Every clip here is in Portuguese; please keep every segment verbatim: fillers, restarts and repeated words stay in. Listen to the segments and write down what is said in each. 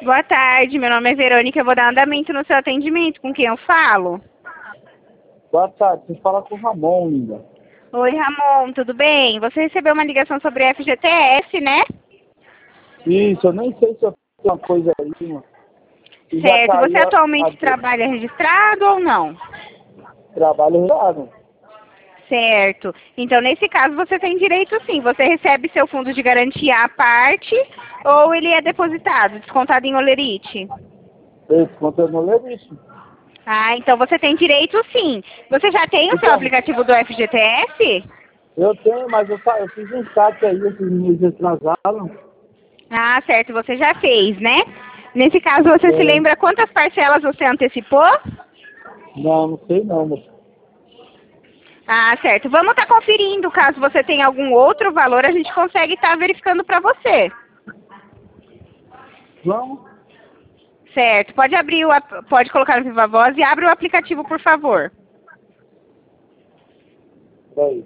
Boa tarde, meu nome é Verônica, eu vou dar andamento no seu atendimento. Com quem eu falo? Boa tarde, você fala com o Ramon, linda. Oi, Ramon, tudo bem? Você recebeu uma ligação sobre F G T S, né? Isso, eu nem sei se eu tenho uma coisa aí, mano. E já Certo, você caiu a, atualmente a, trabalha registrado ou não? trabalho errado. Certo. Então, nesse caso, você tem direito sim. Você recebe seu fundo de garantia à parte ou ele é depositado, descontado em olerite? Esse conta no lerite. Ah, então você tem direito sim. Você já tem o seu Então, aplicativo do F G T S? eu tenho, mas eu, fa- eu fiz um saque aí, esses meses atrasaram. Ah, certo, você já fez, né? Nesse caso, você se É, lembra quantas parcelas você antecipou? não, não sei não, moço. Ah, certo. Vamos estar conferindo. Caso você tenha algum outro valor, a gente consegue estar verificando para você. Vamos? Certo. Pode abrir o, ap- pode colocar no Viva Voz e abre o aplicativo, por favor. Peraí.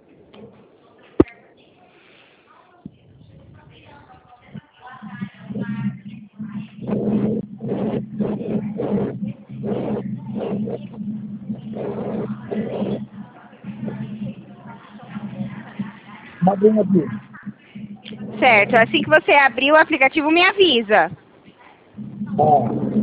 Abrindo aqui. Certo. Assim que você abrir o aplicativo, me avisa. Ah,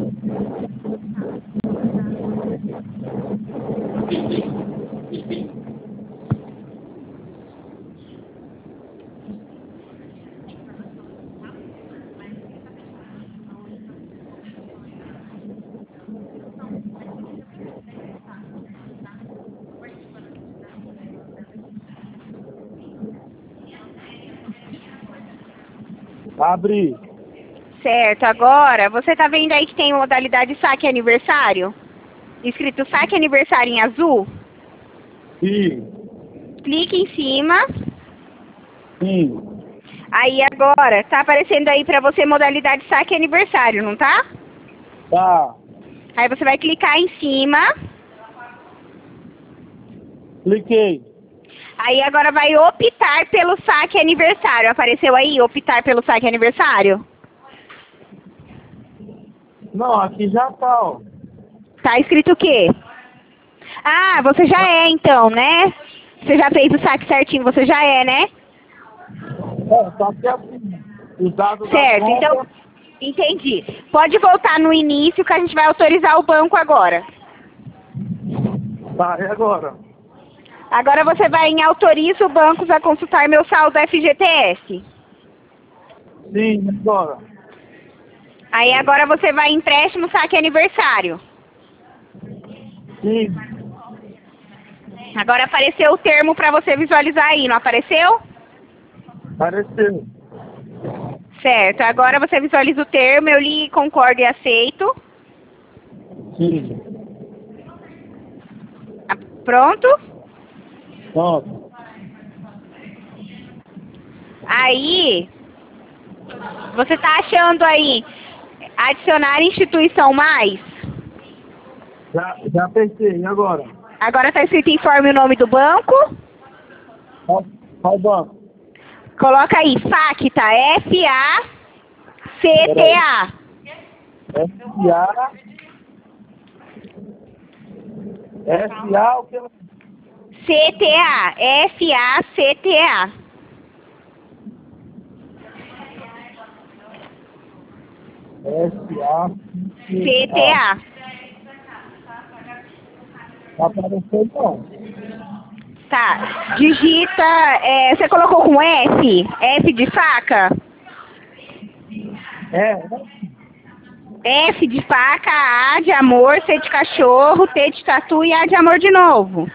abri. Certo. Agora, você está vendo aí que tem modalidade saque aniversário? Escrito saque aniversário em azul? Sim, Clique em cima. sim. Aí agora, tá aparecendo aí pra você modalidade saque aniversário, não tá? Tá. Aí você vai clicar em cima. Cliquei. Aí agora vai optar pelo saque aniversário. Apareceu aí optar pelo saque aniversário? Não, aqui já tá, ó. Tá escrito o quê? Ah, você já é então, né? Você já fez o saque certinho, você já é, né? É, só que assim, os dados da Certo, então, conta, entendi. Pode voltar no início que a gente vai autorizar o banco agora. tá, e agora? Agora você vai em autoriza o banco a consultar meu saldo F G T S. Sim, agora. Aí agora você vai em empréstimo saque aniversário. Sim, Agora apareceu o termo para você visualizar aí, não apareceu? apareceu. Certo, agora você visualiza o termo, eu li, concordo e aceito. Sim. Ah, pronto? Pronto. Aí, você tá achando aí adicionar instituição mais? Já, já pensei, e agora? Agora tá escrito informe o nome do banco. Qual, qual banco? Coloca aí, FACTA, F A C T Peraí. A. S A, S A, o que? C T A, F A C T A. S A, C T A. A. Não apareceu não. Tá, digita, é, você colocou com F? F de faca? É, F de faca, A de amor, C de cachorro, T de tatu e A de amor de novo.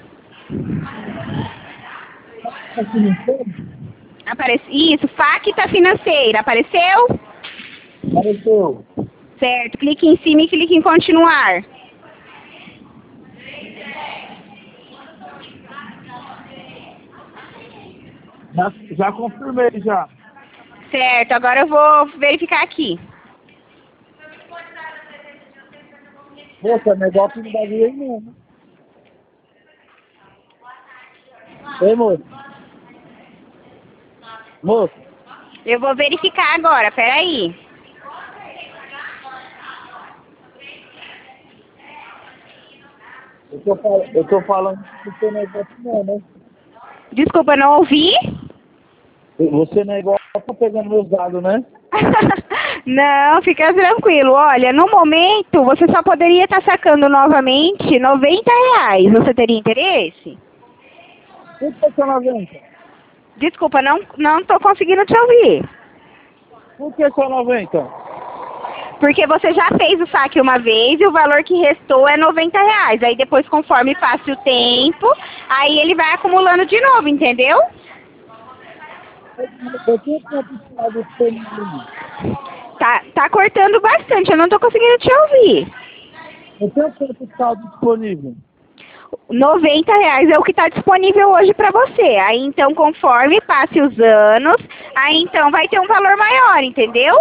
aqui não tem? Aparece, isso, facta financeira, apareceu? Apareceu. Certo, clique em cima e clique em continuar. Já, já confirmei, já. Certo, agora eu vou verificar aqui. Poxa, negócio não bagulho aí não, né? Ei, moço. Moço, Eu vou verificar agora, peraí. Eu tô, fal- eu tô falando que você não é igual não, né? Desculpa, não ouvi? Você não é igual tá pegando meus dados, né? Não, fica tranquilo. Olha, no momento você só poderia estar sacando novamente noventa reais. Você teria interesse? Por que só noventa? Desculpa, não não estou conseguindo te ouvir. Por que só noventa? Porque você já fez o saque uma vez e o valor que restou é noventa reais. Aí depois, conforme passe o tempo, aí ele vai acumulando de novo, entendeu? Eu tenho quanto saldo disponível? Tá, tá cortando bastante, eu não tô conseguindo te ouvir. Eu tenho quanto saldo disponível? noventa reais é o que está disponível hoje para você. Aí então, conforme passe os anos, aí então vai ter um valor maior, entendeu?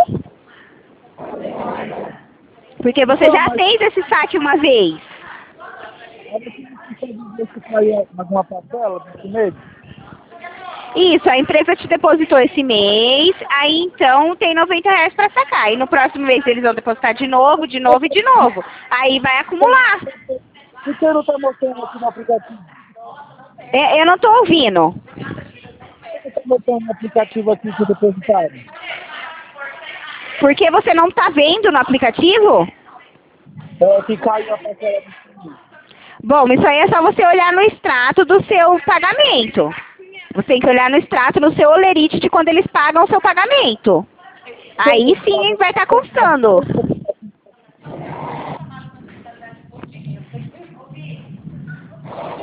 Porque você Então, já mas fez esse saque uma vez. olha que você pode ver se cair alguma parcela desse mês. Isso, a empresa te depositou esse mês, aí então tem noventa reais para sacar. E no próximo mês eles vão depositar de novo, de novo e de novo. Aí vai acumular. Por que não está mostrando aqui no aplicativo? É, eu não tô ouvindo. Por que está mostrando no aplicativo aqui que depositaram? Porque você não tá vendo no aplicativo? É que caiu a parcela desse mês. Bom, isso aí é só você olhar no extrato do seu pagamento. Você tem que olhar no extrato, no seu olerite de quando eles pagam o seu pagamento. Aí sim vai estar constando.